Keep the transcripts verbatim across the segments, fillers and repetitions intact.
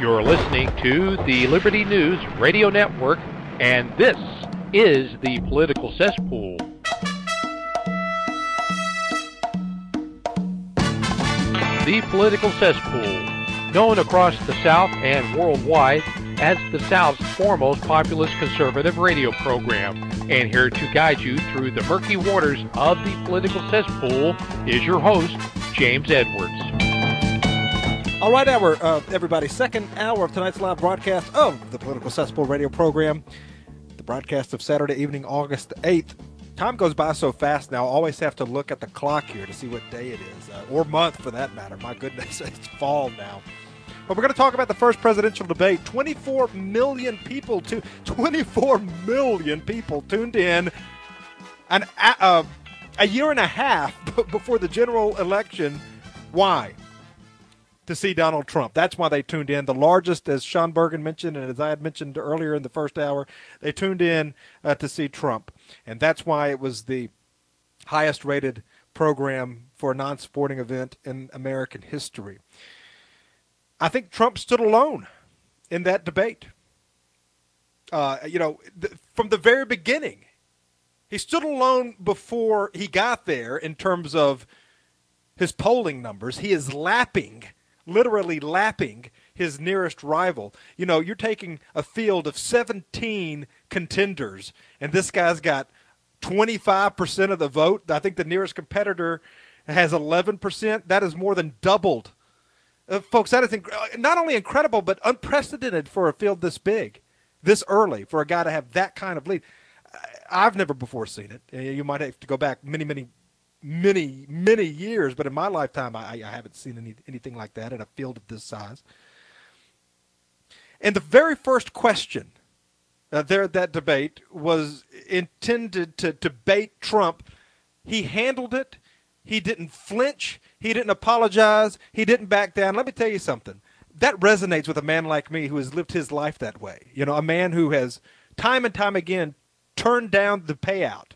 You're listening to the Liberty News Radio Network, and this is the Political Cesspool. The Political Cesspool, known across the South and worldwide as the South's foremost populist conservative radio program. And here to guide you through the murky waters of the Political Cesspool is your host, James Edwards. All right, hour, uh, everybody. Second hour of tonight's live broadcast of the Political Cesspool radio program. The broadcast of Saturday evening, August eighth. Time goes by so fast now. I always have to look at the clock here to see what day it is, uh, or month for that matter. My goodness, it's fall now. But we're going to talk about the first presidential debate. twenty-four million people, to twenty-four million people tuned in an, uh, a year and a half before the general election. Why? To see Donald Trump. That's why they tuned in. The largest, as Sean Bergen mentioned, and as I had mentioned earlier in the first hour, they tuned in uh, to see Trump. And that's why it was the highest rated program for a non-sporting event in American history. I think Trump stood alone in that debate. Uh, you know, th- from the very beginning, he stood alone before he got there in terms of his polling numbers. He is lapping literally lapping his nearest rival. You know, you're taking a field of seventeen contenders, and this guy's got twenty-five percent of the vote. I think the nearest competitor has eleven percent. That is more than doubled. Uh, folks, that is inc- not only incredible, but unprecedented for a field this big, this early, for a guy to have that kind of lead. I've never before seen it. You might have to go back many, many many, many years, but in my lifetime, I, I haven't seen any, anything like that in a field of this size. And the very first question uh, there at that debate was intended to, to bait Trump. He handled it. He didn't flinch. He didn't apologize. He didn't back down. Let me tell you something. That resonates with a man like me who has lived his life that way. You know, a man who has time and time again turned down the payout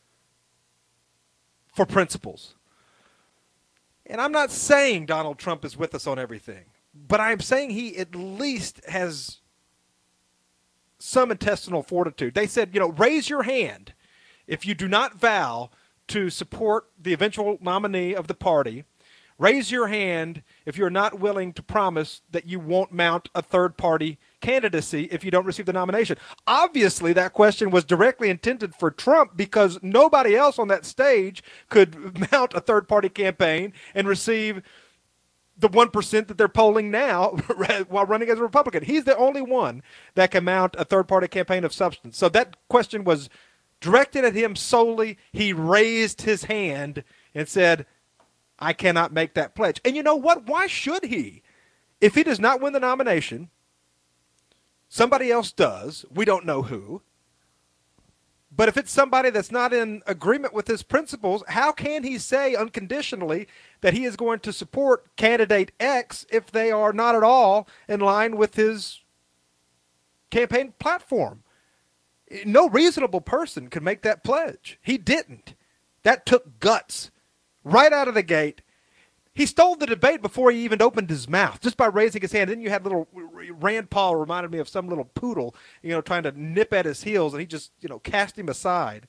for principles. And I'm not saying Donald Trump is with us on everything, but I'm saying he at least has some intestinal fortitude. They said, you know, raise your hand if you do not vow to support the eventual nominee of the party. Raise your hand if you're not willing to promise that you won't mount a third-party candidacy if you don't receive the nomination. Obviously, that question was directly intended for Trump because nobody else on that stage could mount a third-party campaign and receive the one percent that they're polling now while running as a Republican. He's the only one that can mount a third-party campaign of substance. So that question was directed at him solely. He raised his hand and said, I cannot make that pledge. And you know what? Why should he? If he does not win the nomination, somebody else does. We don't know who. But if it's somebody that's not in agreement with his principles, how can he say unconditionally that he is going to support candidate X if they are not at all in line with his campaign platform? No reasonable person could make that pledge. He didn't. That took guts. Right out of the gate, he stole the debate before he even opened his mouth, just by raising his hand. Then you had little Rand Paul reminded me of some little poodle, you know, trying to nip at his heels, and he just, you know, cast him aside.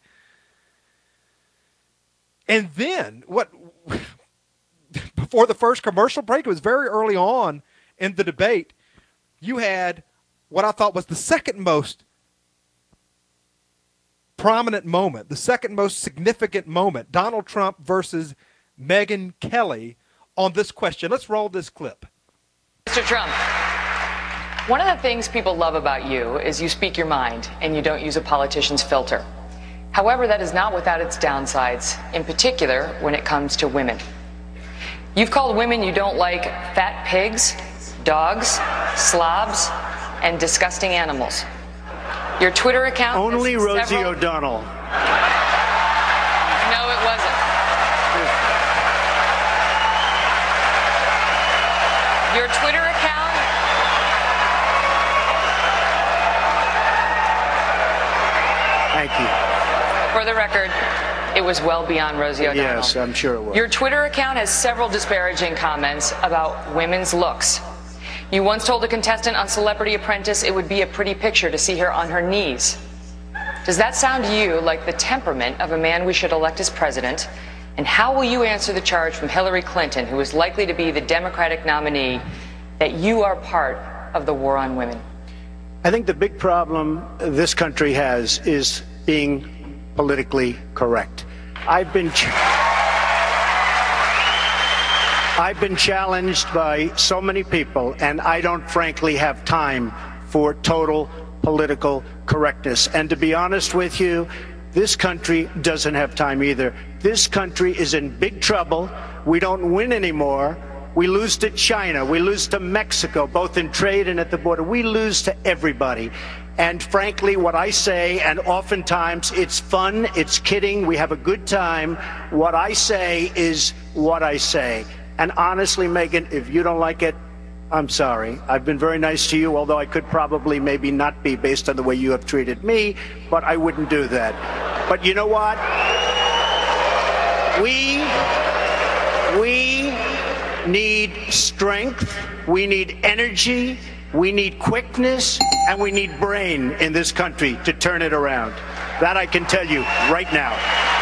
And then, what, before the first commercial break, it was very early on in the debate, you had what I thought was the second most prominent moment, the second most significant moment, Donald Trump versus Megyn Kelly on this question. Let's roll this clip. Mister Trump, one of the things people love about you is you speak your mind and you don't use a politician's filter. However, that is not without its downsides, in particular when it comes to women. You've called women you don't like fat pigs, dogs, slobs, and disgusting animals. Your Twitter account... Only Rosie several... O'Donnell. No, it wasn't. Your Twitter account... Thank you. For the record, it was well beyond Rosie O'Donnell. Yes, I'm sure it was. Your Twitter account has several disparaging comments about women's looks. You once told a contestant on Celebrity Apprentice it would be a pretty picture to see her on her knees. Does that sound to you like the temperament of a man we should elect as president? And how will you answer the charge from Hillary Clinton, who is likely to be the Democratic nominee, that you are part of the war on women? I think the big problem this country has is being politically correct. I've been ch- I've been challenged by so many people, and I don't frankly have time for total political correctness. And to be honest with you, this country doesn't have time either. This country is in big trouble. We don't win anymore. We lose to China. We lose to Mexico, both in trade and at the border. We lose to everybody. And frankly, what I say, and oftentimes it's fun, it's kidding, we have a good time, what I say is what I say. And honestly, Megyn, if you don't like it, I'm sorry. I've been very nice to you, although I could probably maybe not be based on the way you have treated me, but I wouldn't do that. But you know what? We, we need strength, we need energy, we need quickness, and we need brain in this country to turn it around. That I can tell you right now.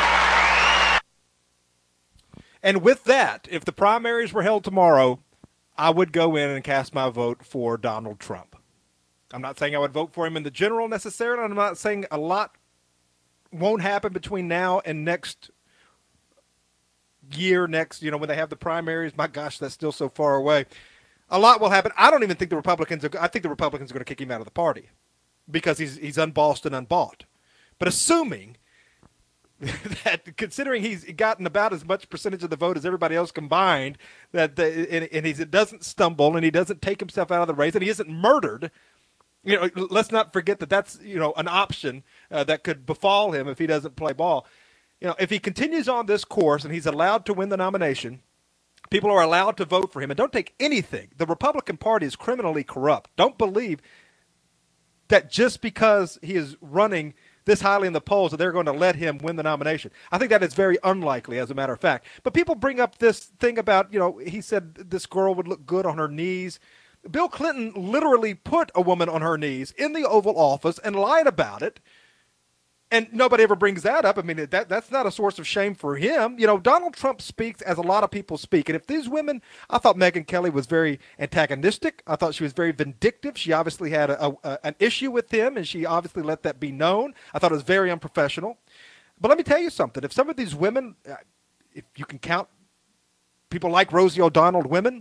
And with that, if the primaries were held tomorrow, I would go in and cast my vote for Donald Trump. I'm not saying I would vote for him in the general necessarily. I'm not saying a lot won't happen between now and next year, next, you know, when they have the primaries. My gosh, that's still so far away. A lot will happen. I don't even think the Republicans are, I think the Republicans are going to kick him out of the party because he's he's unbossed and unbought. But assuming that, considering he's gotten about as much percentage of the vote as everybody else combined, that the, and, and he doesn't stumble and he doesn't take himself out of the race and he isn't murdered, you know, let's not forget that that's, you know, an option uh, that could befall him if he doesn't play ball. You know, if he continues on this course and he's allowed to win the nomination, people are allowed to vote for him. And don't take anything. The Republican Party is criminally corrupt. Don't believe that just because he is running this highly in the polls that they're going to let him win the nomination. I think that is very unlikely, as a matter of fact. But people bring up this thing about, you know, he said this girl would look good on her knees. Bill Clinton literally put a woman on her knees in the Oval Office and lied about it. And nobody ever brings that up. I mean, that that's not a source of shame for him. You know, Donald Trump speaks as a lot of people speak. And if these women, I thought Megyn Kelly was very antagonistic. I thought she was very vindictive. She obviously had a, a, an issue with him, and she obviously let that be known. I thought it was very unprofessional. But let me tell you something. If some of these women, if you can count people like Rosie O'Donnell women,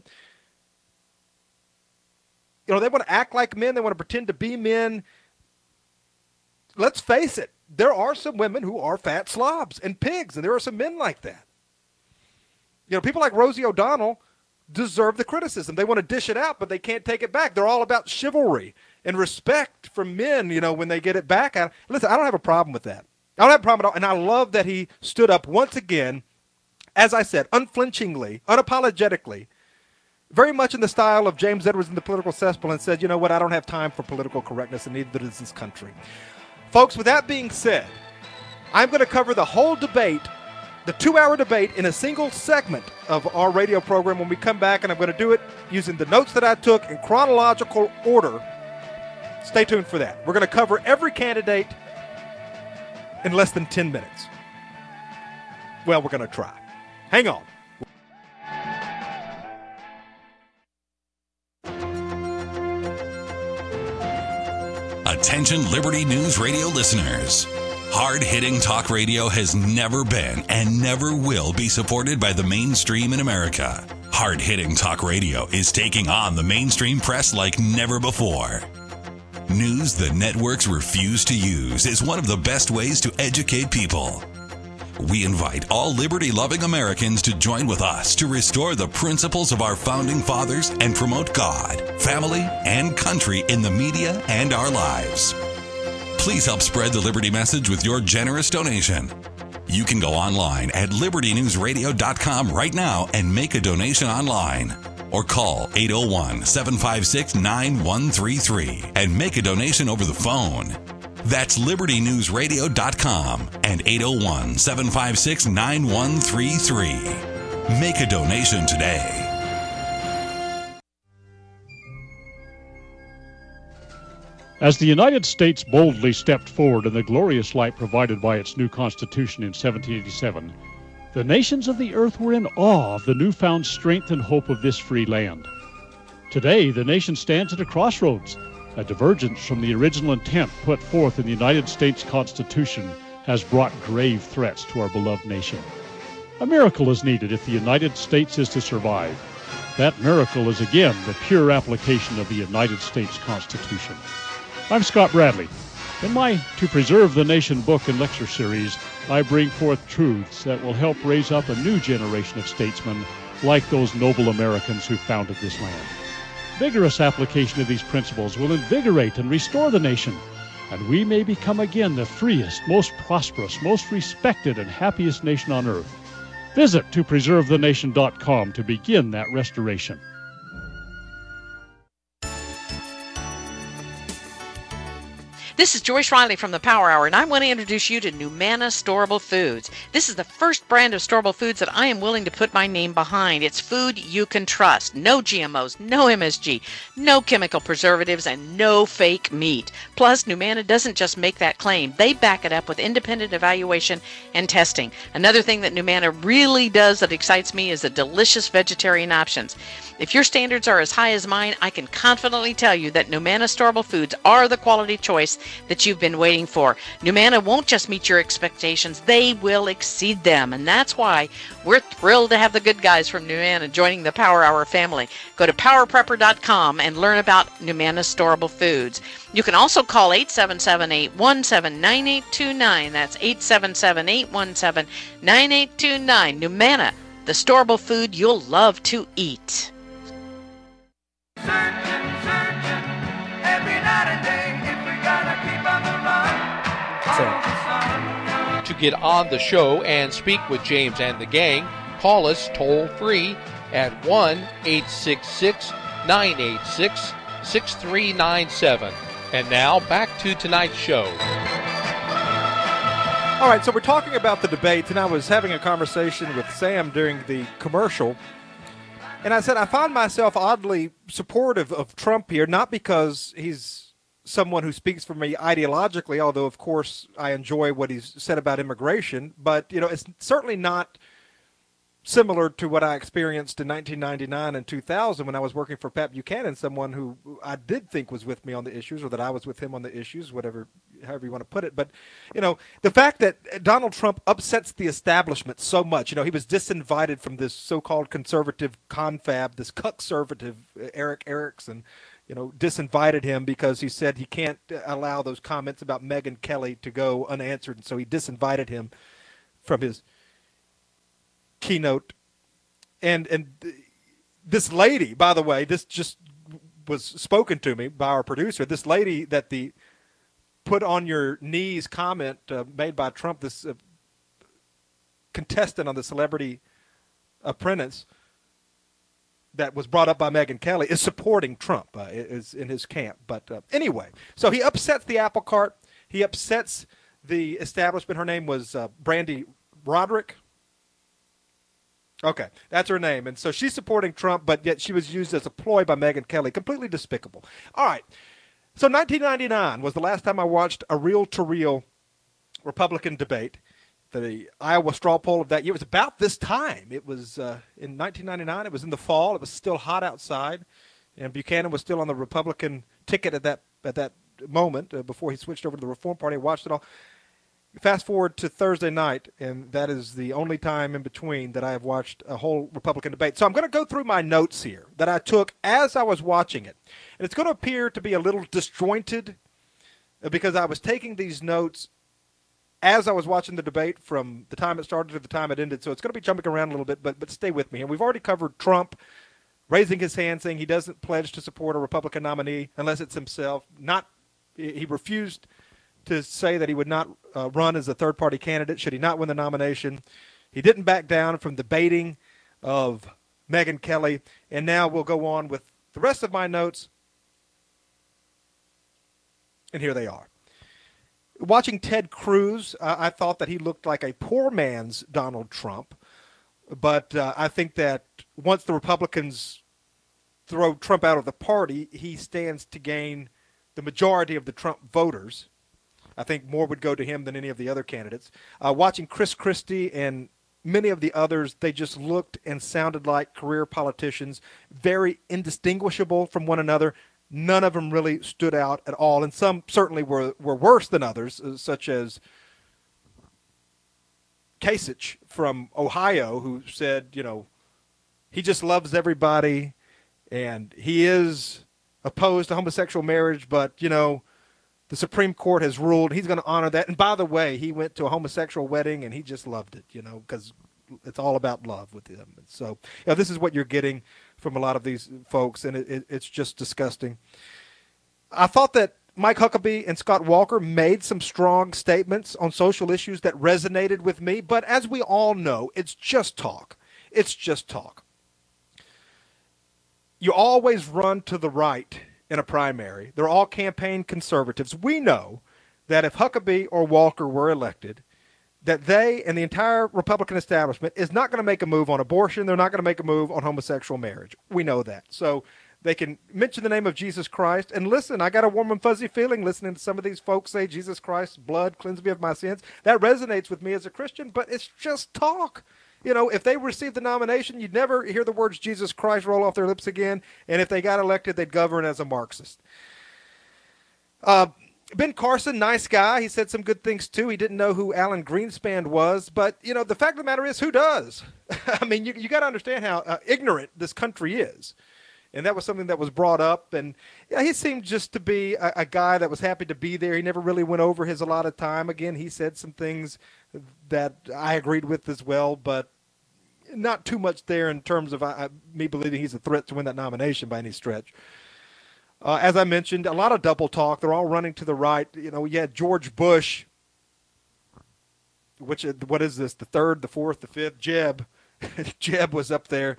you know, they want to act like men. They want to pretend to be men. Let's face it. There are some women who are fat slobs and pigs, and there are some men like that. You know, people like Rosie O'Donnell deserve the criticism. They want to dish it out, but they can't take it back. They're all about chivalry and respect from men, you know, when they get it back. I, listen, I don't have a problem with that. I don't have a problem at all, and I love that he stood up once again, as I said, unflinchingly, unapologetically, very much in the style of James Edwards in The Political Cesspool, and said, you know what, I don't have time for political correctness, and neither does this country. Folks, with that being said, I'm going to cover the whole debate, the two-hour debate, in a single segment of our radio program when we come back, and I'm going to do it using the notes that I took in chronological order. Stay tuned for that. We're going to cover every candidate in less than ten minutes. Well, we're going to try. Hang on. Attention Liberty News Radio listeners. Hard-hitting talk radio has never been and never will be supported by the mainstream in America. Hard-hitting talk radio is taking on the mainstream press like never before. News the networks refuse to use is one of the best ways to educate people. We invite all liberty-loving Americans to join with us to restore the principles of our founding fathers and promote God, family, and country in the media and our lives. Please help spread the Liberty message with your generous donation. You can go online at liberty news radio dot com right now and make a donation online. Or call eight oh one, seven five six, nine one three three and make a donation over the phone. That's liberty news radio dot com and eight oh one, seven five six, nine one three three. Make a donation today. As the United States boldly stepped forward in the glorious light provided by its new Constitution in seventeen eighty-seven, the nations of the earth were in awe of the newfound strength and hope of this free land. Today, the nation stands at a crossroads. A divergence from the original intent put forth in the United States Constitution has brought grave threats to our beloved nation. A miracle is needed if the United States is to survive. That miracle is again the pure application of the United States Constitution. I'm Scott Bradley. In my To Preserve the Nation book and lecture series, I bring forth truths that will help raise up a new generation of statesmen like those noble Americans who founded this land. Vigorous application of these principles will invigorate and restore the nation, and we may become again the freest, most prosperous, most respected, and happiest nation on earth. Visit to preserve the nation dot com to begin that restoration. This is Joyce Riley from the Power Hour, and I want to introduce you to Numana Storable Foods. This is the first brand of storable foods that I am willing to put my name behind. It's food you can trust. No G M Os, no M S G, no chemical preservatives, and no fake meat. Plus, Numana doesn't just make that claim. They back it up with independent evaluation and testing. Another thing that Numana really does that excites me is the delicious vegetarian options. If your standards are as high as mine, I can confidently tell you that Numana Storable Foods are the quality choice that you've been waiting for. Numana won't just meet your expectations, they will exceed them. And that's why we're thrilled to have the good guys from Numana joining the Power Hour family. Go to power prepper dot com and learn about Numana Storable Foods. You can also call eight seven seven, eight one seven, nine eight two nine. That's eight seven seven, eight one seven, nine eight two nine. Numana, the storable food you'll love to eat. Searching, searching, every night and day, if we gotta keep on the run, follow the sun. To get on the show and speak with James and the gang, call us toll free at one eight six six, nine eight six, six three nine seven. And now back to tonight's show. All right, so we're talking about the debates, and I was having a conversation with Sam during the commercial. And I said, I find myself oddly supportive of Trump here, not because he's someone who speaks for me ideologically, although, of course, I enjoy what he's said about immigration. But, you know, it's certainly not similar to what I experienced in nineteen ninety-nine and two thousand when I was working for Pat Buchanan, someone who I did think was with me on the issues, or that I was with him on the issues, whatever, however you want to put it. But, you know, the fact that Donald Trump upsets the establishment so much, you know, he was disinvited from this so-called conservative confab, this cuck-servative, Eric Erickson, you know, disinvited him because he said he can't allow those comments about Megyn Kelly to go unanswered. And so he disinvited him from his keynote. And and this lady, by the way, this just was spoken to me by our producer, this lady that the put on your knees comment uh, made by Trump, this uh, contestant on the Celebrity Apprentice that was brought up by Megyn Kelly, is supporting Trump, uh, is in his camp. But uh, anyway, so he upsets the apple cart. He upsets the establishment. Her name was uh, Brandy Roderick. Okay, that's her name. And so she's supporting Trump, but yet she was used as a ploy by Megyn Kelly. Completely despicable. All right. So nineteen ninety-nine was the last time I watched a reel-to-reel Republican debate. The Iowa straw poll of that year was about this time. It was uh, in nineteen ninety-nine. It was in the fall. It was still hot outside. And Buchanan was still on the Republican ticket at that at that moment uh, before he switched over to the Reform Party. I watched it all. Fast forward to Thursday night, and that is the only time in between that I have watched a whole Republican debate. So I'm going to go through my notes here that I took as I was watching it. And it's going to appear to be a little disjointed because I was taking these notes as I was watching the debate from the time it started to the time it ended. So it's going to be jumping around a little bit, but but stay with me. And we've already covered Trump raising his hand, saying he doesn't pledge to support a Republican nominee unless it's himself. Not he refused to say that he would not uh, run as a third-party candidate should he not win the nomination. He didn't back down from the baiting of Megyn Kelly. And now we'll go on with the rest of my notes. And here they are. Watching Ted Cruz, uh, I thought that he looked like a poor man's Donald Trump. But uh, I think that once the Republicans throw Trump out of the party, he stands to gain the majority of the Trump voters. I think more would go to him than any of the other candidates. Uh, watching Chris Christie and many of the others, they just looked and sounded like career politicians, very indistinguishable from one another. None of them really stood out at all, and some certainly were, were worse than others, uh, such as Kasich from Ohio, who said, you know, he just loves everybody, and he is opposed to homosexual marriage, but, you know, the Supreme Court has ruled he's going to honor that. And by the way, he went to a homosexual wedding, and he just loved it, you know, because it's all about love with him. And so, you know, this is what you're getting from a lot of these folks, and it, it, it's just disgusting. I thought that Mike Huckabee and Scott Walker made some strong statements on social issues that resonated with me, but as we all know, it's just talk. It's just talk. You always run to the right in a primary. They're all campaign conservatives. We know that if Huckabee or Walker were elected, that they and the entire Republican establishment is not going to make a move on abortion. They're not going to make a move on homosexual marriage. We know that. So they can mention the name of Jesus Christ. And listen, I got a warm and fuzzy feeling listening to some of these folks say, Jesus Christ's blood, cleanse me of my sins. That resonates with me as a Christian, but it's just talk. You know, if they received the nomination, you'd never hear the words Jesus Christ roll off their lips again. And if they got elected, they'd govern as a Marxist. Uh, Ben Carson, nice guy. He said some good things, too. He didn't know who Alan Greenspan was. But, you know, the fact of the matter is, who does? I mean, you, you got to understand how uh, ignorant this country is. And that was something that was brought up. And yeah, he seemed just to be a, a guy that was happy to be there. He never really went over his allotted time. Again, he said some things that I agreed with as well, but not too much there in terms of uh, me believing he's a threat to win that nomination by any stretch. Uh, as I mentioned, a lot of double talk. They're all running to the right. You know, you had George Bush, which, what is this, the third, the fourth, the fifth? Jeb. Jeb was up there.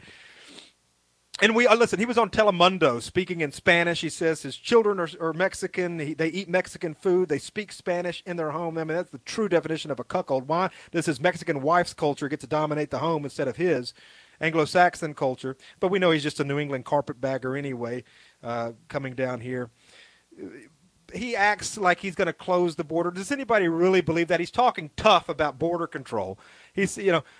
And we uh, listen, he was on Telemundo speaking in Spanish. He says his children are, are Mexican. He, they eat Mexican food. They speak Spanish in their home. I mean, that's the true definition of a cuckold. Why does his Mexican wife's culture get to dominate the home instead of his Anglo-Saxon culture? But we know he's just a New England carpetbagger anyway, uh, coming down here. He acts like he's going to close the border. Does anybody really believe that? He's talking tough about border control. He's, you know,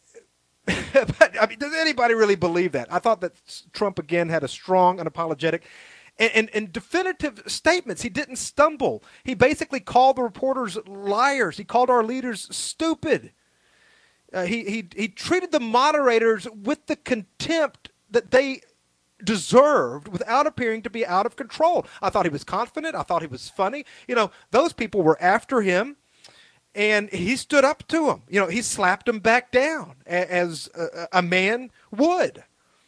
but, I mean, does anybody really believe that? I thought that Trump, again, had a strong, unapologetic, and, and, and definitive statements. He didn't stumble. He basically called the reporters liars. He called our leaders stupid. Uh, he, he, he treated the moderators with the contempt that they deserved without appearing to be out of control. I thought he was confident. I thought he was funny. You know, those people were after him. And he stood up to him. You know, he slapped him back down as a, a man would.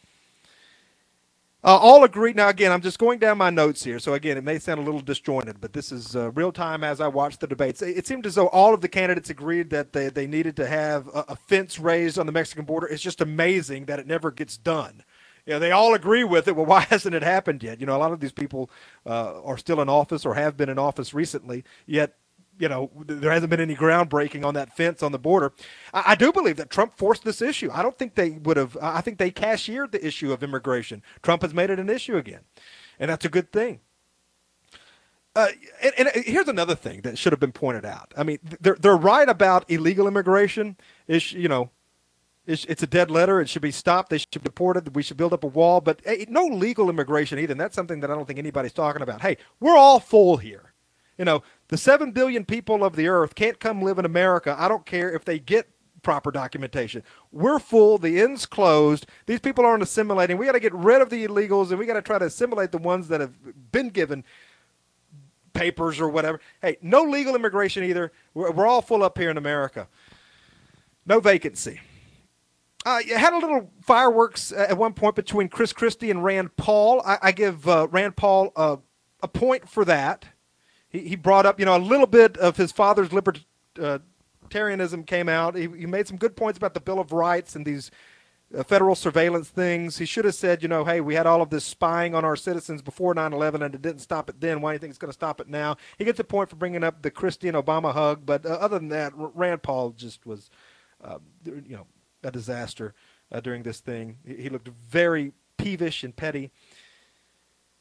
Uh, all agreed. Now, again, I'm just going down my notes here. So, again, it may sound a little disjointed, but this is uh, real time as I watched the debates. It seemed as though all of the candidates agreed that they, they needed to have a, a fence raised on the Mexican border. It's just amazing that it never gets done. You know, they all agree with it. Well, why hasn't it happened yet? You know, a lot of these people uh, are still in office or have been in office recently, yet you know, there hasn't been any groundbreaking on that fence on the border. I, I do believe that Trump forced this issue. I don't think they would have. I think they cashiered the issue of immigration. Trump has made it an issue again, and that's a good thing. Uh, and, and here's another thing that should have been pointed out. I mean, they're they're right about illegal immigration. It's, you know, it's, it's a dead letter. It should be stopped. They should be deported. We should build up a wall. But hey, no legal immigration either. And that's something that I don't think anybody's talking about. Hey, we're all full here. You know, the seven billion people of the earth can't come live in America. I don't care if they get proper documentation. We're full. The end's closed. These people aren't assimilating. We got to get rid of the illegals, and we got to try to assimilate the ones that have been given papers or whatever. Hey, no legal immigration either. We're, we're all full up here in America. No vacancy. Uh, you had a little fireworks at one point between Chris Christie and Rand Paul. I, I give uh, Rand Paul uh, a point for that. He, he brought up, you know, a little bit of his father's libertarianism came out. He, he made some good points about the Bill of Rights and these uh, federal surveillance things. He should have said, you know, hey, we had all of this spying on our citizens before nine eleven and it didn't stop it then. Why do you think it's going to stop it now? He gets a point for bringing up the Christie and Obama hug. But uh, other than that, Rand Paul just was, uh, you know, a disaster uh, during this thing. He, he looked very peevish and petty.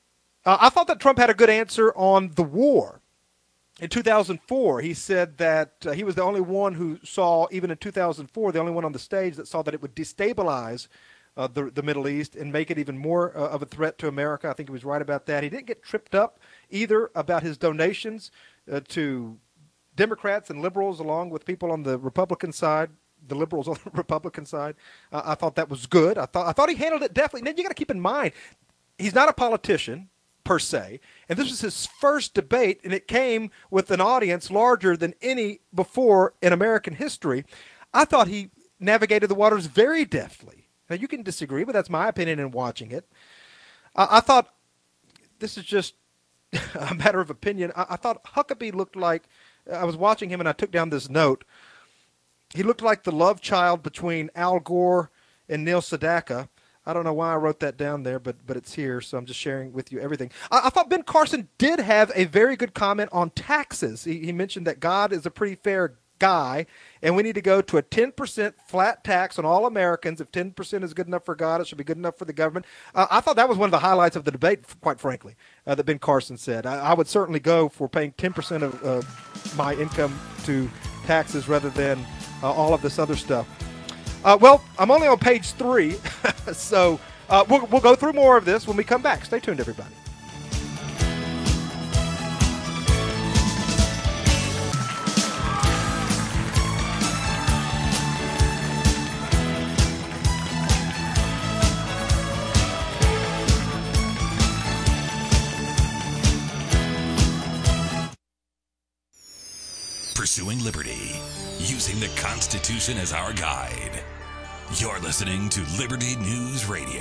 Uh, I thought that Trump had a good answer on the war. In two thousand four, he said that uh, he was the only one who saw, even in two thousand four, the only one on the stage that saw that it would destabilize uh, the, the Middle East and make it even more uh, of a threat to America. I think he was right about that. He didn't get tripped up either about his donations uh, to Democrats and liberals, along with people on the Republican side, the liberals on the Republican side. Uh, I thought that was good. I thought I thought he handled it definitely. Now, you got to keep in mind, he's not a politician per se, and this was his first debate, and it came with an audience larger than any before in American history. I thought he navigated the waters very deftly. Now, you can disagree, but that's my opinion in watching it. Uh, I thought, this is just a matter of opinion, I, I thought Huckabee looked like, I was watching him and I took down this note, he looked like the love child between Al Gore and Neil Sedaka. I don't know why I wrote that down there, but but it's here, so I'm just sharing with you everything. I, I thought Ben Carson did have a very good comment on taxes. He, he mentioned that God is a pretty fair guy, and we need to go to a ten percent flat tax on all Americans. If ten percent is good enough for God, it should be good enough for the government. Uh, I thought that was one of the highlights of the debate, quite frankly, uh, that Ben Carson said. I, I would certainly go for paying ten percent of uh, my income to taxes rather than uh, all of this other stuff. Uh, well, I'm only on page three, so uh, we'll, we'll go through more of this when we come back. Stay tuned, everybody. Pursuing liberty, using the Constitution as our guide. You're listening to Liberty News Radio.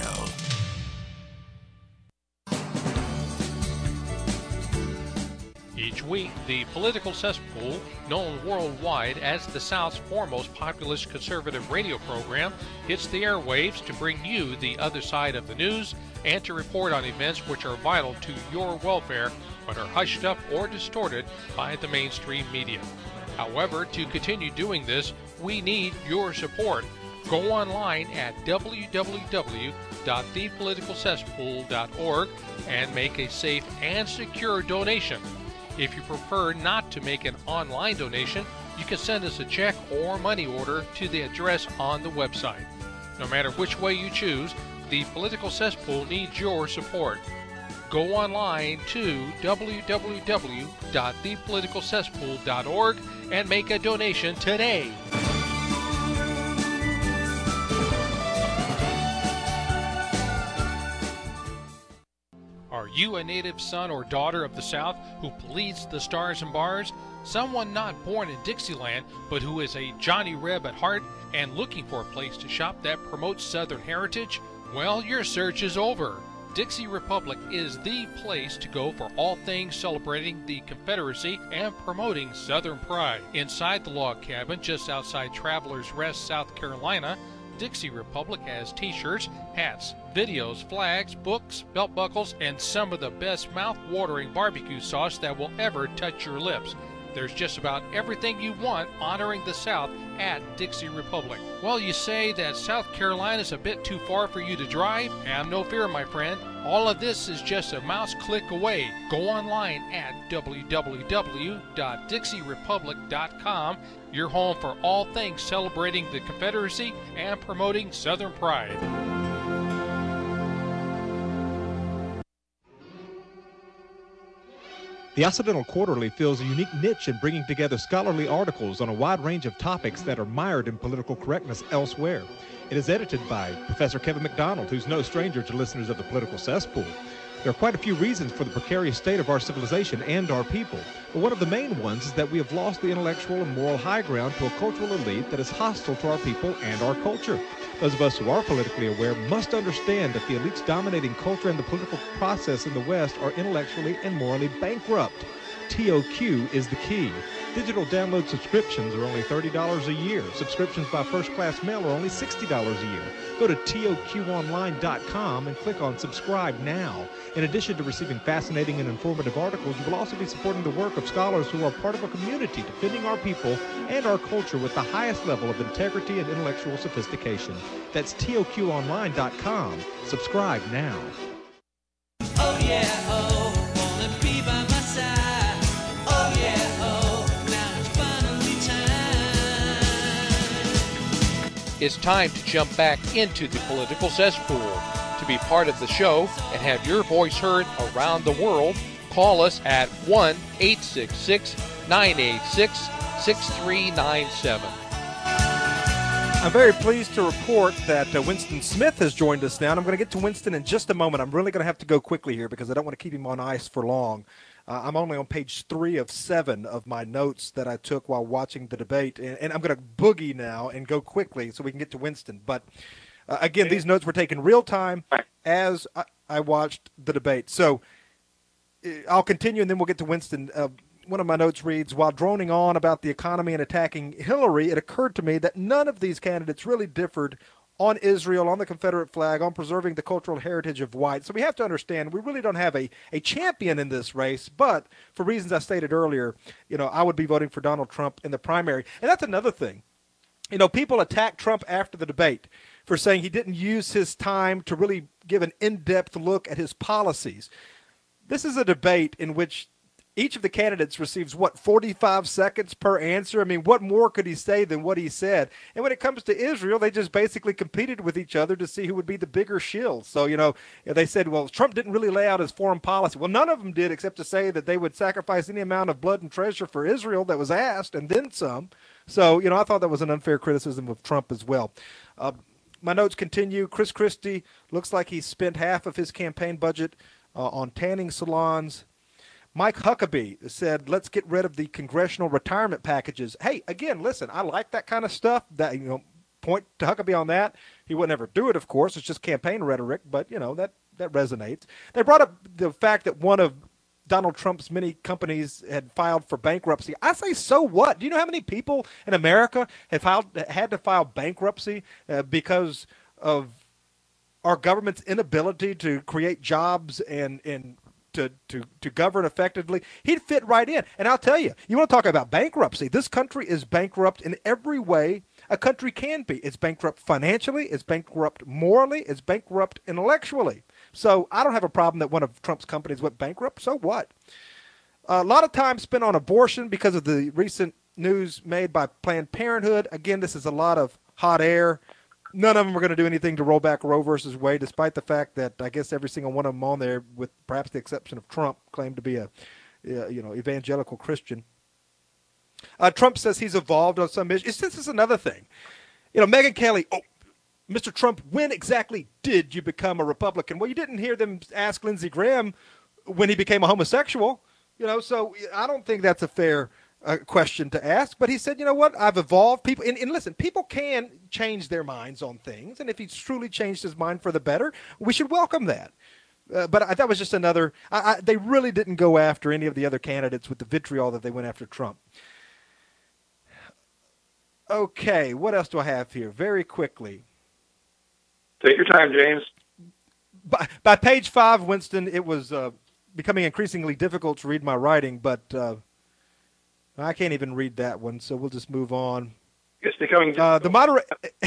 Each week, the political cesspool, known worldwide as the South's foremost populist conservative radio program, hits the airwaves to bring you the other side of the news and to report on events which are vital to your welfare but are hushed up or distorted by the mainstream media. However, to continue doing this, we need your support. Go online at w w w dot the political cesspool dot org and make a safe and secure donation. If you prefer not to make an online donation, you can send us a check or money order to the address on the website. No matter which way you choose, the Political Cesspool needs your support. Go online to w w w dot the political cesspool dot org and make a donation today. Are you a native son or daughter of the South who bleeds the stars and bars? Someone not born in Dixieland, but who is a Johnny Reb at heart and looking for a place to shop that promotes Southern heritage? Well, your search is over. Dixie Republic is the place to go for all things celebrating the Confederacy and promoting Southern pride. Inside the log cabin just outside Travelers Rest, South Carolina, Dixie Republic has t-shirts, hats, videos, flags, books, belt buckles, and some of the best mouth-watering barbecue sauce that will ever touch your lips. There's just about everything you want honoring the South at Dixie Republic. Well, you say that South Carolina is a bit too far for you to drive? Have no fear, my friend. All of this is just a mouse click away. Go online at w w w dot dixie republic dot com, your home for all things celebrating the Confederacy and promoting Southern pride. The Occidental Quarterly fills a unique niche in bringing together scholarly articles on a wide range of topics that are mired in political correctness elsewhere. It is edited by Professor Kevin McDonald, who's no stranger to listeners of the Political Cesspool. There are quite a few reasons for the precarious state of our civilization and our people, but one of the main ones is that we have lost the intellectual and moral high ground to a cultural elite that is hostile to our people and our culture. Those of us who are politically aware must understand that the elites dominating culture and the political process in the West are intellectually and morally bankrupt. T O Q is the key. Digital download subscriptions are only thirty dollars a year. Subscriptions by first-class mail are only sixty dollars a year. Go to T O Q online dot com and click on subscribe now. In addition to receiving fascinating and informative articles, you will also be supporting the work of scholars who are part of a community defending our people and our culture with the highest level of integrity and intellectual sophistication. That's T O Q online dot com. Subscribe now. Oh yeah, oh. it's time to jump back into the political cesspool. To be part of the show and have your voice heard around the world, call us at one eight six six, nine eight six, six three nine seven. I'm very pleased to report that uh, Winston Smith has joined us now, and I'm going to get to Winston in just a moment. I'm really going to have to go quickly here because I don't want to keep him on ice for long. Uh, I'm only on page three of seven of my notes that I took while watching the debate, and, and I'm going to boogie now and go quickly so we can get to Winston. But, uh, again, these notes were taken real time as I, I watched the debate. So uh, I'll continue, and then we'll get to Winston. Uh, One of my notes reads, while droning on about the economy and attacking Hillary, it occurred to me that none of these candidates really differed on Israel, on the Confederate flag, on preserving the cultural heritage of whites. So we have to understand we really don't have a, a champion in this race, but for reasons I stated earlier, you know, I would be voting for Donald Trump in the primary. And that's another thing. You know, people attack Trump after the debate for saying he didn't use his time to really give an in-depth look at his policies. This is a debate in which each of the candidates receives, what, forty-five seconds per answer? I mean, what more could he say than what he said? And when it comes to Israel, they just basically competed with each other to see who would be the bigger shield. So, you know, they said, well, Trump didn't really lay out his foreign policy. Well, none of them did except to say that they would sacrifice any amount of blood and treasure for Israel that was asked, and then some. So, you know, I thought that was an unfair criticism of Trump as well. Uh, my notes continue. Chris Christie looks like he spent half of his campaign budget uh, on tanning salons. Mike Huckabee said, let's get rid of the congressional retirement packages. Hey, again, listen, I like that kind of stuff. That, you know, point to Huckabee on that. He would never do it, of course. It's just campaign rhetoric, but, you know, that, that resonates. They brought up the fact that one of Donald Trump's many companies had filed for bankruptcy. I say, so what? Do you know how many people in America have filed, had to file bankruptcy uh, because of our government's inability to create jobs and, and To, to, to govern effectively? He'd fit right in. And I'll tell you, you want to talk about bankruptcy. This country is bankrupt in every way a country can be. It's bankrupt financially. It's bankrupt morally. It's bankrupt intellectually. So I don't have a problem that one of Trump's companies went bankrupt. So what? A lot of time spent on abortion because of the recent news made by Planned Parenthood. Again, this is a lot of hot air. None of them are going to do anything to roll back Roe versus Wade, despite the fact that I guess every single one of them on there, with perhaps the exception of Trump, claimed to be a, uh, you know, evangelical Christian. Uh, Trump says he's evolved on some issues. This is another thing. You know, Megyn Kelly, oh, Mister Trump, when exactly did you become a Republican? Well, you didn't hear them ask Lindsey Graham when he became a homosexual. You know, so I don't think that's a fair a question to ask, but he said, you know what, I've evolved. People, and, and listen, people can change their minds on things, and if he's truly changed his mind for the better, we should welcome that. Uh, but I, that was just another, I, I, they really didn't go after any of the other candidates with the vitriol that they went after Trump. Okay, what else do I have here? Very quickly. Take your time, James. By, by page five, Winston, it was uh, becoming increasingly difficult to read my writing, but uh, I can't even read that one, so we'll just move on. It's becoming uh, the moderator.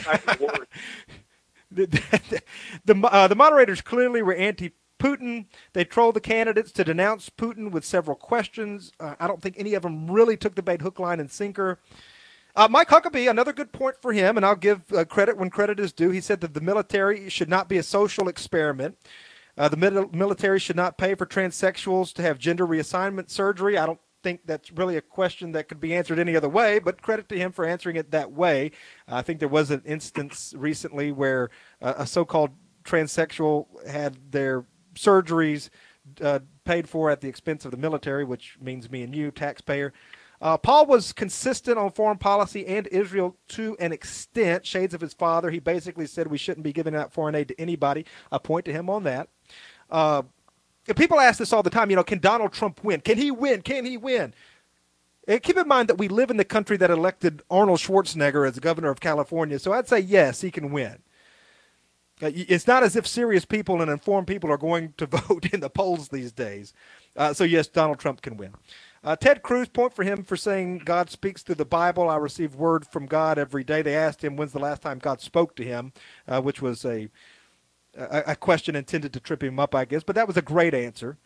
the the, uh, the moderators clearly were anti-Putin. They trolled the candidates to denounce Putin with several questions. Uh, I don't think any of them really took the bait hook, line, and sinker. Uh, Mike Huckabee, another good point for him, and I'll give uh, credit when credit is due. He said that the military should not be a social experiment. Uh, the mil- military should not pay for transsexuals to have gender reassignment surgery. I don't think that's really a question that could be answered any other way, but credit to him for answering it that way. Uh, I think there was an instance recently where uh, a so-called transsexual had their surgeries uh, paid for at the expense of the military, which means me and you, taxpayer. Uh, Paul was consistent on foreign policy and Israel to an extent, shades of his father. He basically said we shouldn't be giving out foreign aid to anybody. I point to him on that. Uh, People ask this all the time, you know, can Donald Trump win? Can he win? Can he win? And keep in mind that we live in the country that elected Arnold Schwarzenegger as governor of California, so I'd say yes, he can win. It's not as if serious people and informed people are going to vote in the polls these days. Uh, so yes, Donald Trump can win. Uh, Ted Cruz, point for him for saying God speaks through the Bible. I receive word from God every day. They asked him when's the last time God spoke to him, uh, which was a A, a question intended to trip him up, I guess, but that was a great answer.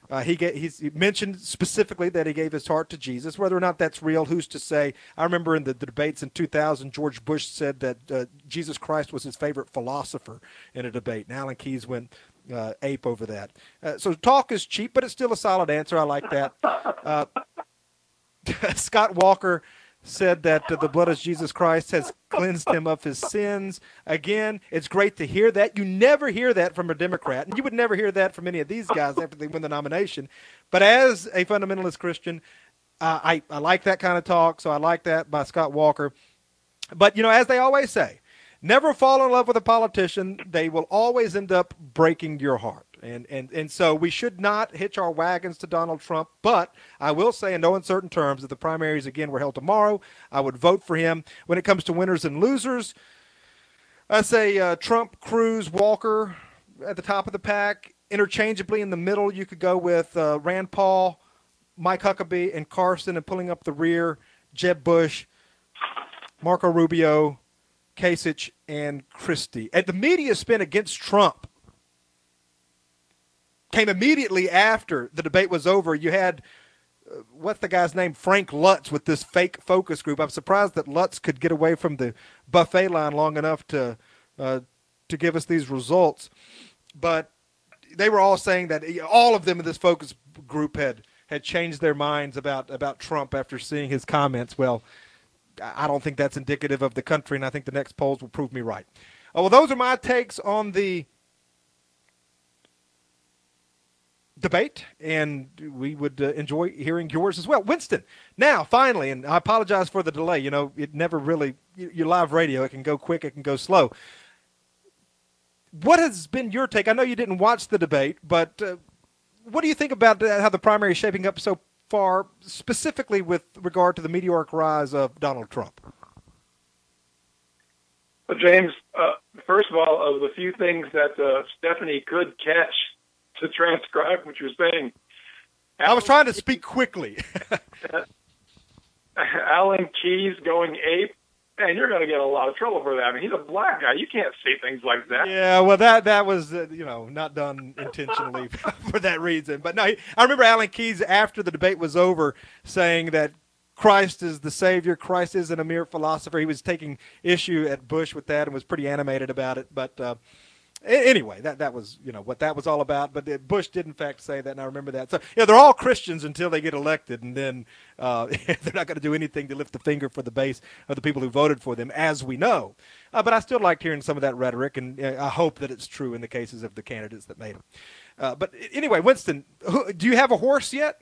Uh, he, get, he's, he mentioned specifically that he gave his heart to Jesus. Whether or not that's real, who's to say? I remember in the, the debates in two thousand, George Bush said that uh, Jesus Christ was his favorite philosopher in a debate, and Alan Keyes went uh, ape over that. Uh, so talk is cheap, but it's still a solid answer. I like that. Uh, Scott Walker said that uh, the blood of Jesus Christ has cleansed him of his sins. Again, it's great to hear that. You never hear that from a Democrat, and you would never hear that from any of these guys after they win the nomination. But as a fundamentalist Christian, uh, I, I like that kind of talk, so I like that by Scott Walker. But, you know, as they always say, never fall in love with a politician. They will always end up breaking your heart. And, and and so we should not hitch our wagons to Donald Trump. But I will say in no uncertain terms that the primaries, again, were held tomorrow. I would vote for him. When it comes to winners and losers, I say uh, Trump, Cruz, Walker at the top of the pack. Interchangeably in the middle, you could go with uh, Rand Paul, Mike Huckabee, and Carson. And pulling up the rear, Jeb Bush, Marco Rubio, Kasich, and Christie. And the media spin against Trump came immediately after the debate was over. You had, uh, what's the guy's name, Frank Lutz, with this fake focus group. I'm surprised that Lutz could get away from the buffet line long enough to uh, to give us these results. But they were all saying that all of them in this focus group had, had changed their minds about, about Trump after seeing his comments. Well, I don't think that's indicative of the country, and I think the next polls will prove me right. Oh, well, those are my takes on the debate, and we would uh, enjoy hearing yours as well. Winston, now, finally, and I apologize for the delay. You know, it never really, you, you live radio, it can go quick, it can go slow. What has been your take? I know you didn't watch the debate, but uh, what do you think about uh, how the primary is shaping up so far, specifically with regard to the meteoric rise of Donald Trump? Well, James, uh, first of all, of the few things that uh, Stephanie could catch to transcribe what you're saying. I was trying to speak quickly. Alan Keyes going ape, and you're going to get a lot of trouble for that. I mean, he's a black guy. You can't say things like that. Yeah, well, that that was, uh, you know, not done intentionally for that reason. But no, I remember Alan Keyes, after the debate was over, saying that Christ is the Savior. Christ isn't a mere philosopher. He was taking issue at Bush with that and was pretty animated about it. But uh, anyway, that, that was, you know, what that was all about. But Bush did, in fact, say that, and I remember that. So, yeah, they're all Christians until they get elected, and then uh, they're not going to do anything to lift the finger for the base of the people who voted for them, as we know. Uh, but I still liked hearing some of that rhetoric, and uh, I hope that it's true in the cases of the candidates that made them. Uh, but anyway, Winston, who, do you have a horse yet?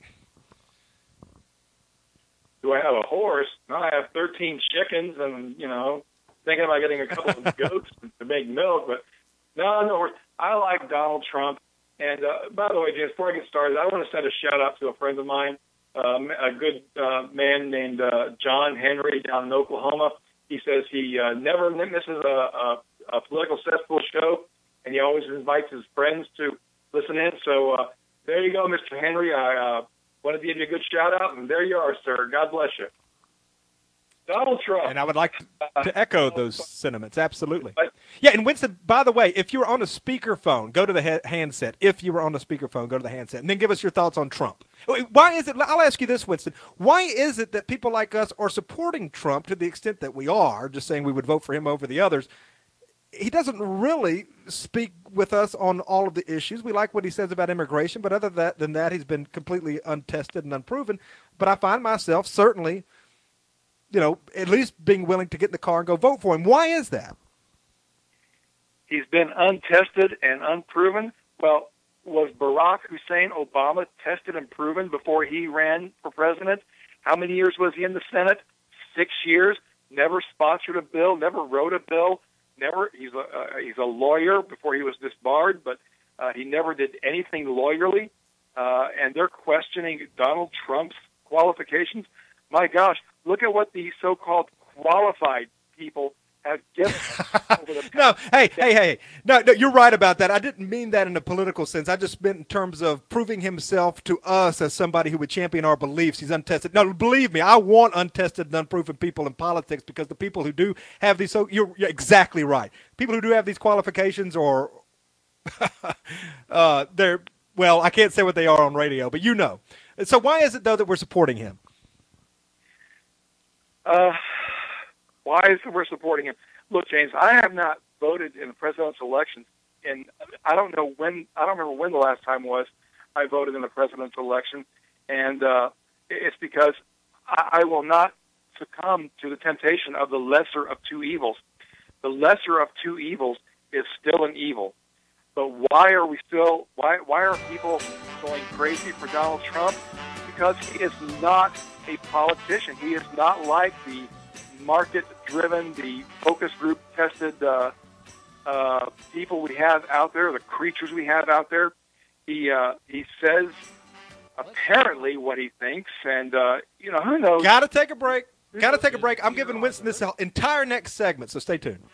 Do I have a horse? No, I have thirteen chickens, and, you know, thinking about getting a couple of goats to make milk, but no, no horse. I like Donald Trump. And, uh, by the way, James, before I get started, I want to send a shout-out to a friend of mine, um, a good uh, man named uh, John Henry down in Oklahoma. He says he uh, never misses a, a, a political cesspool show, and he always invites his friends to listen in. So uh, there you go, Mister Henry. I uh, wanted to give you a good shout-out, and there you are, sir. God bless you. Donald Trump. And I would like to echo those sentiments. Absolutely. Yeah, and Winston, by the way, if you were on a speakerphone, go to the ha- handset. If you were on a speakerphone, go to the handset. And then give us your thoughts on Trump. Why is it, I'll ask you this, Winston, why is it that people like us are supporting Trump to the extent that we are, just saying we would vote for him over the others? He doesn't really speak with us on all of the issues. We like what he says about immigration, but other that, than that, he's been completely untested and unproven. But I find myself certainly, you know, at least being willing to get in the car and go vote for him. Why is that? He's been untested and unproven. Well, was Barack Hussein Obama tested and proven before he ran for president? How many years was he in the Senate? Six years. Never sponsored a bill. Never wrote a bill. Never. He's a uh, he's a lawyer before he was disbarred, but uh, he never did anything lawyerly. Uh, and they're questioning Donald Trump's qualifications. My gosh, look at what the so-called qualified people have given over the past No, hey, hey, hey. No, no, you're right about that. I didn't mean that in a political sense. I just meant in terms of proving himself to us as somebody who would champion our beliefs. He's untested. No, believe me, I want untested and unproven people in politics, because the people who do have these, so you're, you're exactly right. People who do have these qualifications, or uh, they're Well, I can't say what they are on radio, but you know. So why is it, though, that we're supporting him? Uh, why is it we're supporting him? Look, James, I have not voted in the presidential elections, and I don't know when. I don't remember when the last time was I voted in the presidential election, and uh, it's because I, I will not succumb to the temptation of the lesser of two evils. The lesser of two evils is still an evil. But why are we still, why why are people going crazy for Donald Trump? Because he is not a politician. He is not like the market-driven, the focus group-tested uh, uh, people we have out there, the creatures we have out there. He uh, he says apparently what he thinks, and, uh, you know, who knows? Got to take a break. Got to take a break. I'm giving Winston this entire next segment, so stay tuned.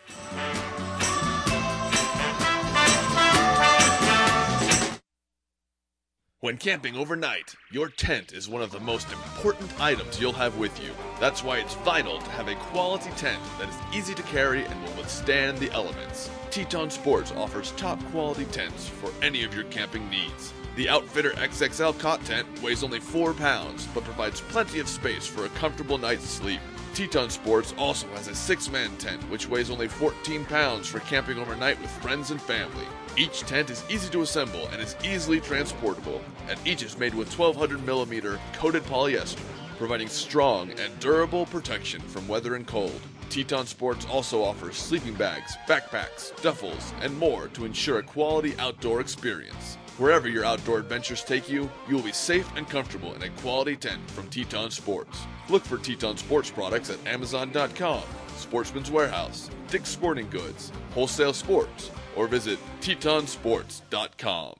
When camping overnight, your tent is one of the most important items you'll have with you. That's why it's vital to have a quality tent that is easy to carry and will withstand the elements. Teton Sports offers top quality tents for any of your camping needs. The Outfitter X X L cot tent weighs only four pounds, but provides plenty of space for a comfortable night's sleep. Teton Sports also has a six-man tent, which weighs only fourteen pounds for camping overnight with friends and family. Each tent is easy to assemble and is easily transportable, and each is made with twelve hundred millimeter coated polyester, providing strong and durable protection from weather and cold. Teton Sports also offers sleeping bags, backpacks, duffels, and more to ensure a quality outdoor experience. Wherever your outdoor adventures take you, you will be safe and comfortable in a quality tent from Teton Sports. Look for Teton Sports products at Amazon dot com, Sportsman's Warehouse, Dick's Sporting Goods, Wholesale Sports, or visit Teton Sports dot com.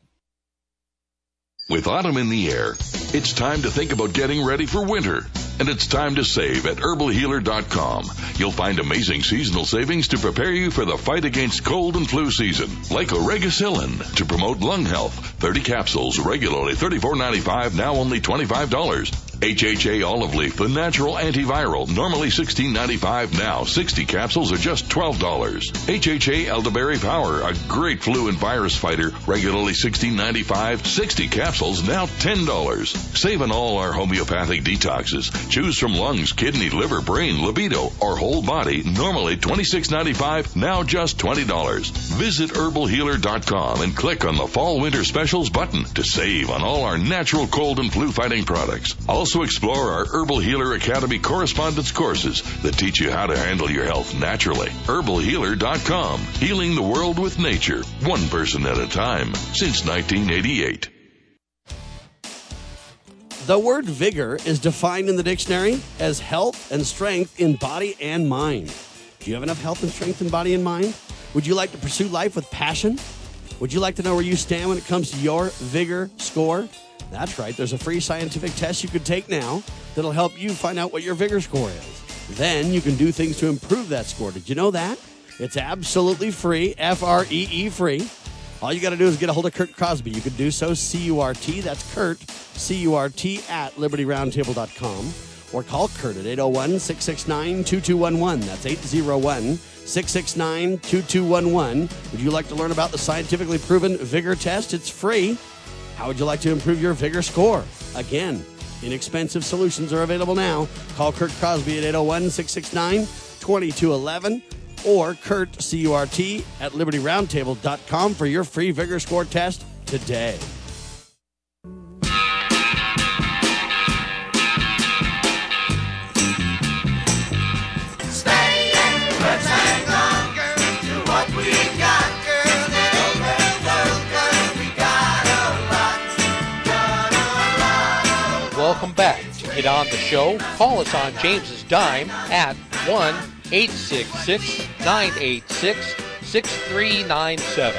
With autumn in the air, it's time to think about getting ready for winter. And it's time to save at herbal healer dot com. You'll find amazing seasonal savings to prepare you for the fight against cold and flu season. Like Oregacillin to promote lung health. thirty capsules, regularly thirty-four ninety-five, now only twenty-five dollars. H H A Olive Leaf, the natural antiviral, normally sixteen ninety-five, now sixty capsules are just twelve dollars. H H A Elderberry Power, a great flu and virus fighter, regularly sixteen ninety-five, sixty capsules, now ten dollars. Save on all our homeopathic detoxes. Choose from lungs, kidney, liver, brain, libido, or whole body, normally twenty-six ninety-five, now just twenty dollars. Visit herbal healer dot com and click on the Fall Winter Specials button to save on all our natural cold and flu fighting products. Also explore our Herbal Healer Academy correspondence courses that teach you how to handle your health naturally. herbal healer dot com, healing the world with nature, one person at a time, since nineteen eighty-eight. The word vigor is defined in the dictionary as health and strength in body and mind. Do you have enough health and strength in body and mind? Would you like to pursue life with passion? Would you like to know where you stand when it comes to your vigor score? That's right. There's a free scientific test you can take now that'll help you find out what your vigor score is. Then you can do things to improve that score. Did you know that? It's absolutely free, F R E E free. All you got to do is get a hold of Curt Crosby. You can do so, C U R T, that's Curt, C U R T, at liberty roundtable dot com. Or call Curt at eight oh one, six six nine, two two one one. That's eight oh one, six six nine, two two one one. Would you like to learn about the scientifically proven vigor test? It's free. How would you like to improve your vigor score? Again, inexpensive solutions are available now. Call Curt Crosby at eight oh one, six six nine, two two one one. Or Curt, C U R T, at liberty roundtable dot com for your free vigor score test today. Welcome back. To get on the show, call us on James's dime at one eight six six, nine eight six, six three nine seven.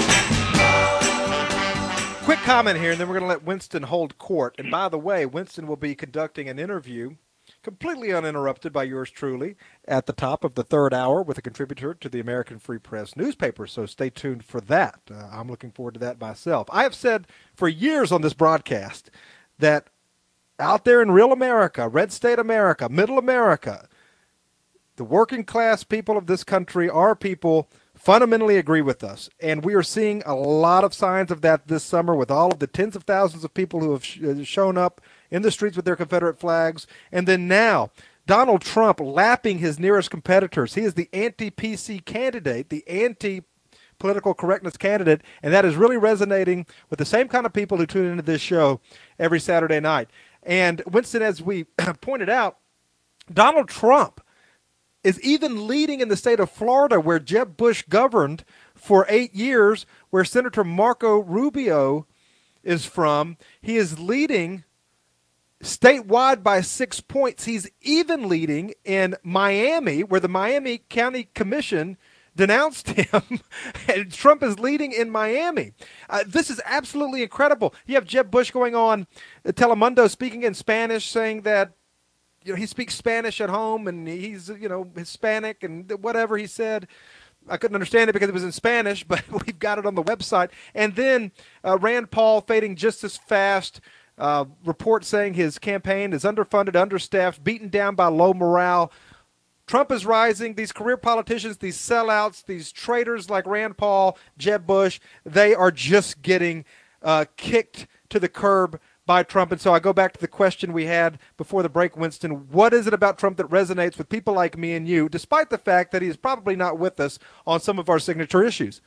Quick comment here, and then we're going to let Winston hold court. And by the way, Winston will be conducting an interview completely uninterrupted by yours truly at the top of the third hour with a contributor to the American Free Press newspaper, so stay tuned for that. Uh, I'm looking forward to that myself. I have said for years on this broadcast that out there in real America, red state America, middle America, the working class people of this country are people fundamentally agree with us. And we are seeing a lot of signs of that this summer with all of the tens of thousands of people who have sh- shown up in the streets with their Confederate flags. And then now, Donald Trump lapping his nearest competitors. He is the anti-P C candidate, the anti-political correctness candidate, and that is really resonating with the same kind of people who tune into this show every Saturday night. And Winston, as we pointed out, Donald Trump is even leading in the state of Florida, where Jeb Bush governed for eight years, where Senator Marco Rubio is from. He is leading statewide by six points. He's even leading in Miami, where the Miami County Commission denounced him, and Trump is leading in Miami. Uh, this is absolutely incredible. You have Jeb Bush going on Telemundo speaking in Spanish, saying that you know, he speaks Spanish at home, and he's, you know, Hispanic, and whatever he said. I couldn't understand it because it was in Spanish, but we've got it on the website. And then uh, Rand Paul fading just as fast. Uh, report saying his campaign is underfunded, understaffed, beaten down by low morale. Trump is rising. These career politicians, these sellouts, these traitors like Rand Paul, Jeb Bush, they are just getting uh, kicked to the curb by Trump. And so I go back to the question we had before the break, Winston. What is it about Trump that resonates with people like me and you, despite the fact that he is probably not with us on some of our signature issues?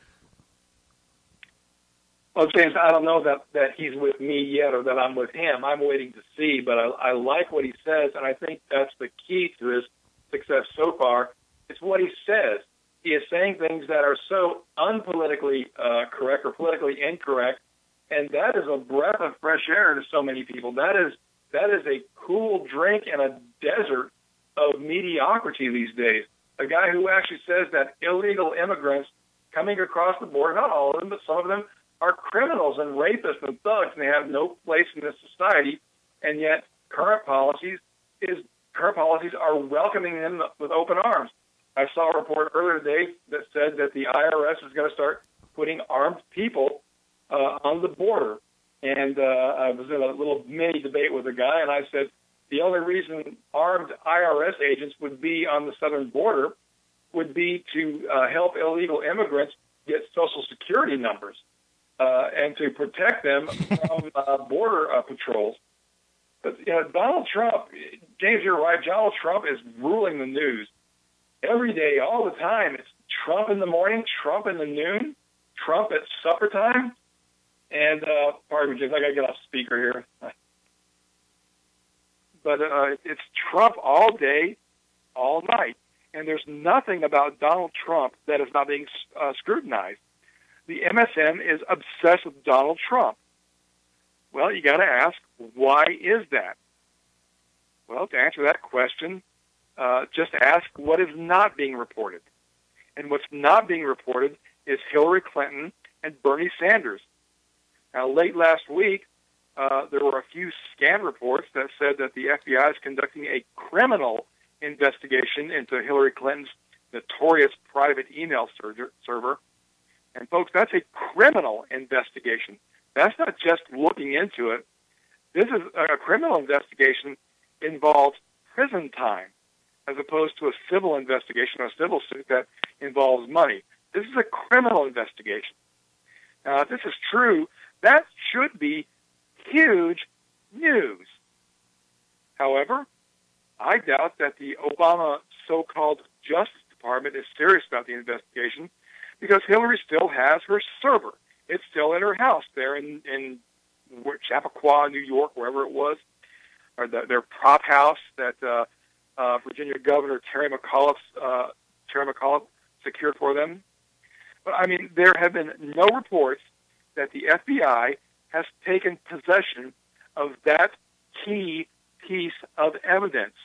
Well, James, I don't know that, that he's with me yet or that I'm with him. I'm waiting to see, but I, I like what he says, and I think that's the key to his success so far. It's what he says. He is saying things that are so unpolitically uh, correct or politically incorrect, and that is a breath of fresh air to so many people. That is that is a cool drink in a desert of mediocrity these days. A guy who actually says that illegal immigrants coming across the border, not all of them, but some of them, are criminals and rapists and thugs, and they have no place in this society. And yet, current policies is current policies are welcoming them with open arms. I saw a report earlier today that said that the I R S is going to start putting armed people uh, on the border. And uh, I was in a little mini debate with a guy, and I said the only reason armed I R S agents would be on the southern border would be to uh, help illegal immigrants get Social Security numbers. Uh, and to protect them from uh, border uh, patrols. But you know, Donald Trump, James, you're right. Donald Trump is ruling the news every day, all the time. It's Trump in the morning, Trump in the noon, Trump at supper time. And uh, pardon me, James, I got to get off speaker here. But uh, it's Trump all day, all night. And there's nothing about Donald Trump that is not being uh, scrutinized. The M S M is obsessed with Donald Trump. Well, you got to ask, why is that? Well, to answer that question, uh, just ask what is not being reported. And what's not being reported is Hillary Clinton and Bernie Sanders. Now, late last week, uh, there were a few scan reports that said that the F B I is conducting a criminal investigation into Hillary Clinton's notorious private email server. And, folks, that's a criminal investigation. That's not just looking into it. This is a criminal investigation involves prison time as opposed to a civil investigation or a civil suit that involves money. This is a criminal investigation. Now, if this is true, that should be huge news. However, I doubt that the Obama so-called Justice Department is serious about the investigation, because Hillary still has her server. It's still in her house there in, in Chappaqua, New York, wherever it was, or the, their prop house that uh, uh, Virginia Governor Terry McAuliffe, uh, Terry McAuliffe secured for them. But, I mean, there have been no reports that the F B I has taken possession of that key piece of evidence.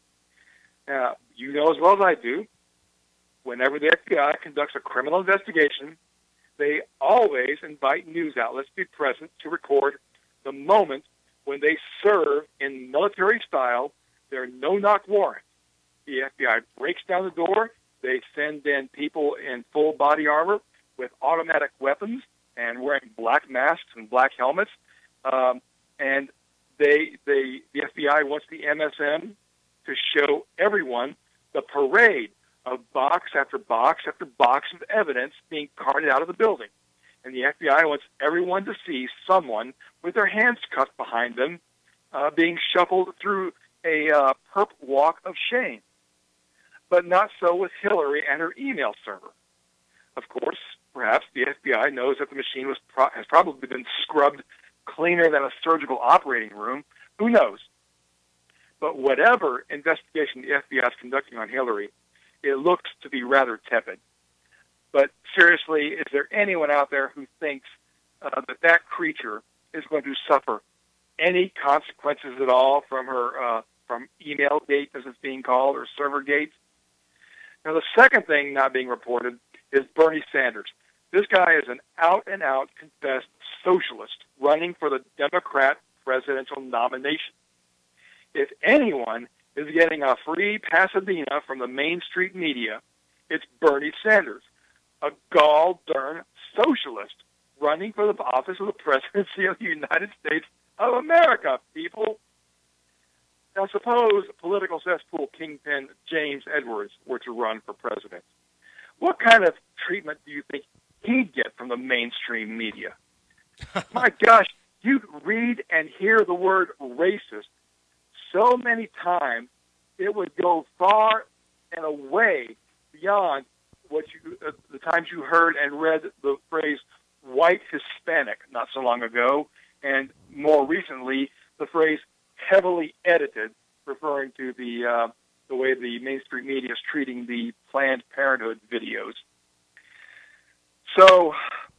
Now, you know as well as I do, whenever the F B I conducts a criminal investigation, they always invite news outlets to be present to record the moment when they serve in military style their no-knock warrant. The F B I breaks down the door. They send in people in full body armor with automatic weapons and wearing black masks and black helmets. Um, and they, they, the F B I wants the M S M to show everyone the parade of box after box after box of evidence being carted out of the building. And the F B I wants everyone to see someone with their hands cuffed behind them uh, being shuffled through a uh, perp walk of shame. But not so with Hillary and her email server. Of course, perhaps the F B I knows that the machine was pro- has probably been scrubbed cleaner than a surgical operating room. Who knows? But whatever investigation the F B I is conducting on Hillary, it looks to be rather tepid. But seriously, is there anyone out there who thinks uh, that that creature is going to suffer any consequences at all from her uh, from email gate, as it's being called, or server gate? Now, the second thing not being reported is Bernie Sanders. This guy is an out-and-out confessed socialist running for the Democrat presidential nomination. If anyone is getting a free Pasadena from the Main Street media, it's Bernie Sanders, a gall-darn socialist running for the office of the presidency of the United States of America, people. Now, suppose political cesspool kingpin James Edwards were to run for president. What kind of treatment do you think he'd get from the mainstream media? My gosh, you'd read and hear the word racist so many times, it would go far and away beyond what you, uh, the times you heard and read the phrase white Hispanic not so long ago, and more recently, the phrase heavily edited, referring to the uh, the way the mainstream media is treating the Planned Parenthood videos. So,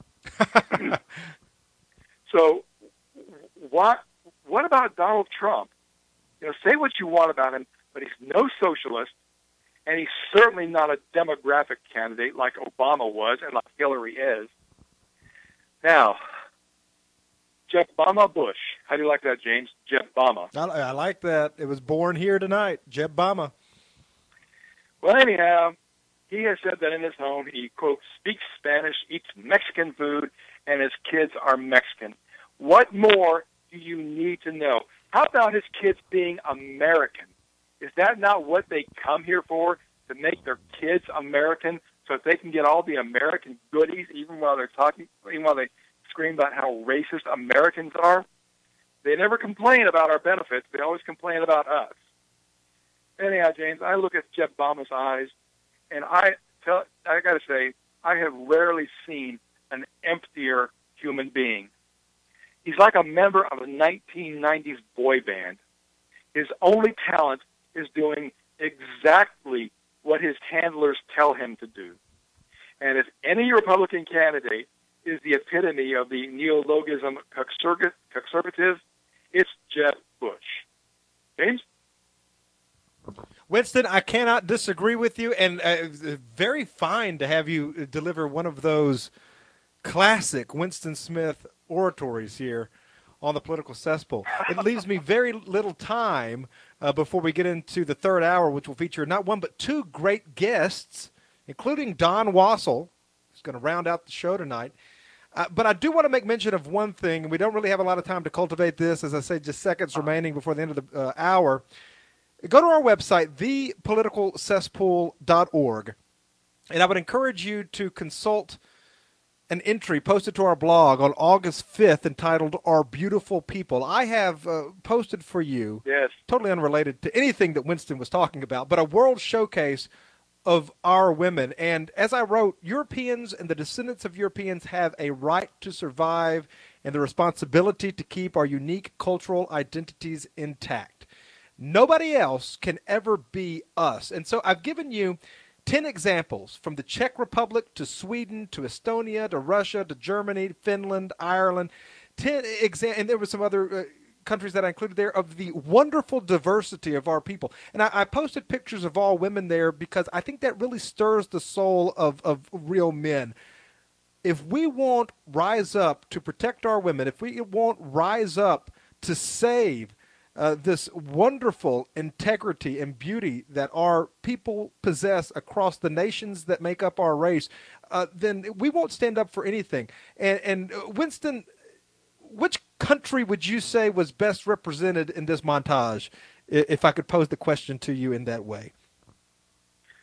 so what what about Donald Trump? You know, say what you want about him, but he's no socialist, and he's certainly not a demographic candidate like Obama was and like Hillary is. Now, Jeff Bama Bush. How do you like that, James? Jeff Bama. I, I like that. It was born here tonight, Jeff Bama. Well, anyhow, he has said that in his home he, quote, speaks Spanish, eats Mexican food, and his kids are Mexican. What more do you need to know? How about his kids being American? Is that not what they come here for, to make their kids American so that they can get all the American goodies even while they're talking, even while they scream about how racist Americans are? They never complain about our benefits. They always complain about us. Anyhow, James, I look at Jeff Bama's eyes, and I tell, I got to say, I have rarely seen an emptier human being. He's like a member of a nineteen nineties boy band. His only talent is doing exactly what his handlers tell him to do. And if any Republican candidate is the epitome of the neologism conservative, it's Jeb Bush. James? Winston, I cannot disagree with you, and uh, very fine to have you deliver one of those classic Winston Smith oratories here on the Political Cesspool. It leaves me very little time uh, before we get into the third hour, which will feature not one but two great guests, including Don Wassel, who's going to round out the show tonight. Uh, but I do want to make mention of one thing, and we don't really have a lot of time to cultivate this, as I say, just seconds remaining before the end of the uh, hour. Go to our website, the political cesspool dot org, and I would encourage you to consult an entry posted to our blog on August fifth entitled Our Beautiful People. I have uh, posted for you, yes, totally unrelated to anything that Winston was talking about, but a world showcase of our women. And as I wrote, Europeans and the descendants of Europeans have a right to survive and the responsibility to keep our unique cultural identities intact. Nobody else can ever be us. And so I've given you ten examples from the Czech Republic to Sweden to Estonia to Russia to Germany, Finland, Ireland. Ten exa- and there were some other uh, countries that I included there of the wonderful diversity of our people. And I, I posted pictures of all women there because I think that really stirs the soul of, of real men. If we won't rise up to protect our women, if we won't rise up to save Uh, this wonderful integrity and beauty that our people possess across the nations that make up our race, uh, then we won't stand up for anything. And, and uh, Winston, which country would you say was best represented in this montage, if I could pose the question to you in that way?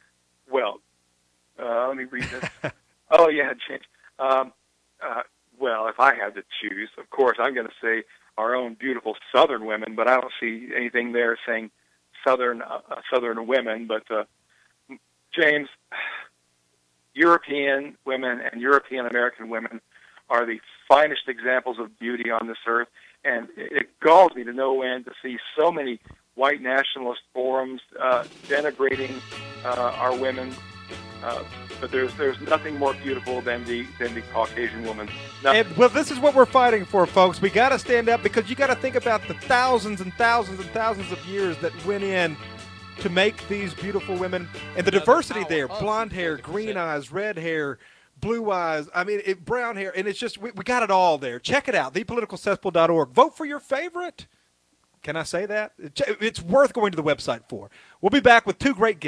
well, uh, let me read this. Oh, yeah, James. Um, uh, well, if I had to choose, of course, I'm going to say our own beautiful Southern women, but I don't see anything there saying Southern uh, Southern women. But, uh, James, European women and European American women are the finest examples of beauty on this earth, and it galls me to no end to see so many white nationalist forums uh, denigrating uh, our women. Uh, but there's there's nothing more beautiful than the than the Caucasian woman. And, well, this is what we're fighting for, folks. We got to stand up because you got to think about the thousands and thousands and thousands of years that went in to make these beautiful women and the diversity there: blonde hair, green eyes, red hair, blue eyes. I mean, it, brown hair, and it's just we, we got it all there. Check it out, the political cesspool dot org. Vote for your favorite. Can I say that? It's worth going to the website for. We'll be back with two great guests.